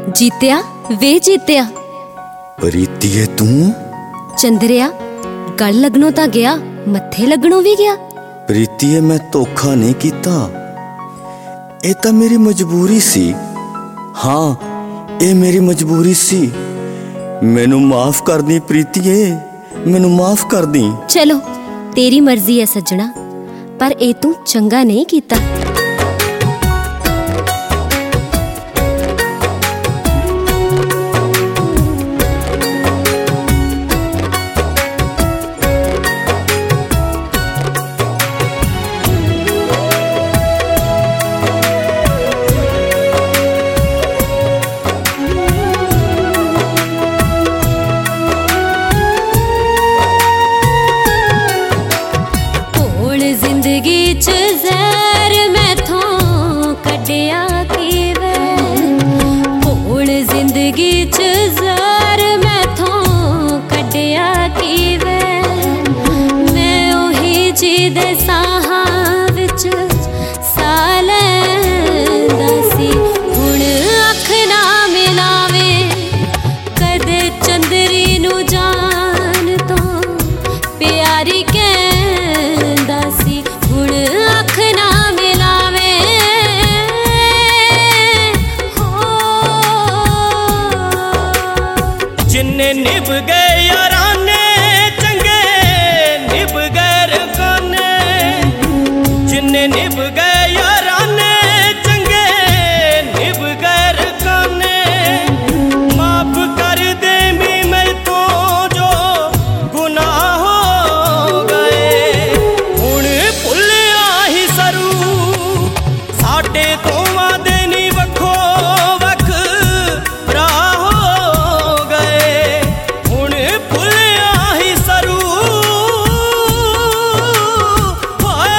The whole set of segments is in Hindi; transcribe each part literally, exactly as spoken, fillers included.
जीत्या वे जीत्या। प्रीतिए तू? चंद्रिया गल लगनों तां गया, मत्थे लगनों भी गया। प्रीतिए मैं धोखा नहीं कीता, ये तो मेरी मजबूरी सी। हाँ ये मेरी मजबूरी सी, मैनू माफ कर दी प्रीतिए, मैनू माफ कर दी। चलो तेरी मर्जी है सज्जना, पर ए तू चंगा नहीं कीता। जिंदगी च ज़हर मैथों कढ़िया की वे, हुण जिंदगी च ज़हर मैथों कढ़िया की वे। मैं ओही जी दे साहां विच साह लैंदा सी, हुण अख ना मिलावे कदे चंदरी नू जान तो प्यारी कहंदा सी। हुण अख ना मिलावे हो, जिन्ने निभ गए याराने चंगे निभ गए रकाने, जिन्ने निभ गए याराने चंगे निभ गए रकाने। माफ कर दे मी मैं तो जो गुनाह हो गए, हुण भुलिया ही सरू साडे दोवां दे नी वखो वख राह हो गए। हुण भुलिया ही सरू होए,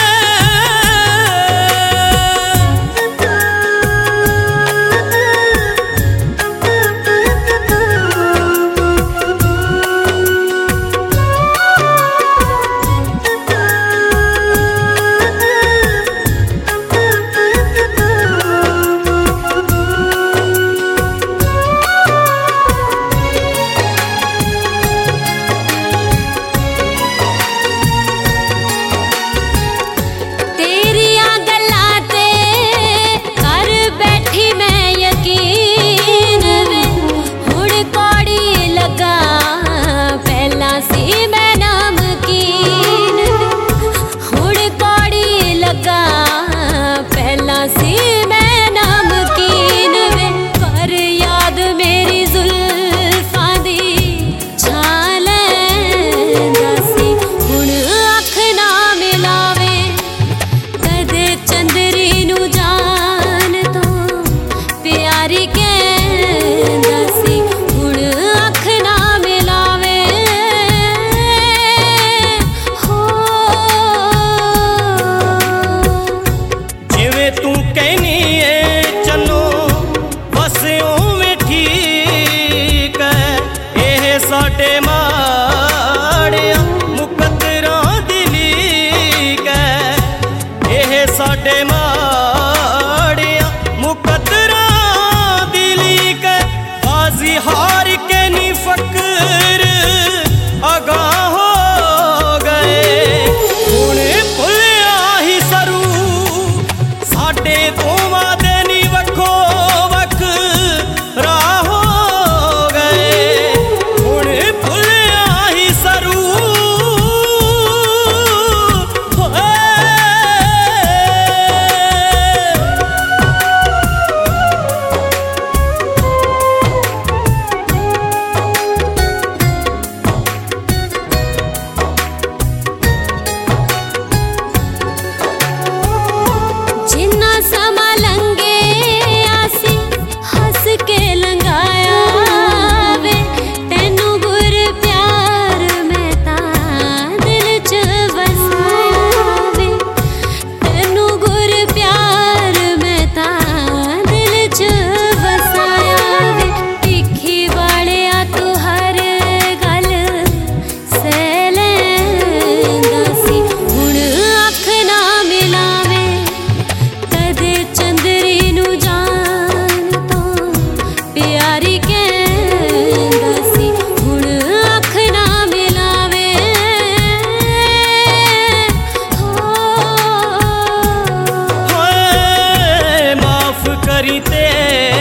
तेरियां गल्लां ते कर बैठी मैं यकीन वे। हुण कौड़ी लगा पहला सी मैं नमकीन वे, हुण कौड़ी लगा पहला सी मैं नमकीन वे। कर याद मेरी जुल्फां दी छां लैंदा सी, हुण अख ना मिलावे कदे चंदरी नू जान तो प्यारी कहंदा सी। हुण अख ना मिलावे हो, जिवें तू कहनी है चलो बस उवें ठीक है। एह साडे माड़िया मुकद्दरां दी लीक है, एह साडे माड़िया मुकद्दरां दी लीक है। बाजी हार के नी फकर अगां हो गए, हुण भुलिया ही सरू साडे दोवां दे नी वखो वख राह हो गए। हुण भुलिया ही सरू होए, तेरी ते